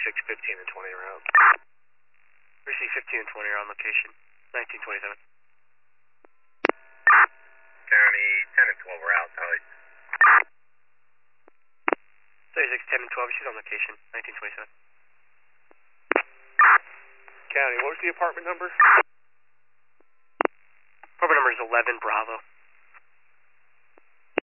36, 15, and 20 are out. Receive 15 and 20 are on location. 1927. County 10 and 12 are out, Tally. 36, 10 and 12, she's on location. 1927. County, what was the apartment number? Apartment number is 11 Bravo.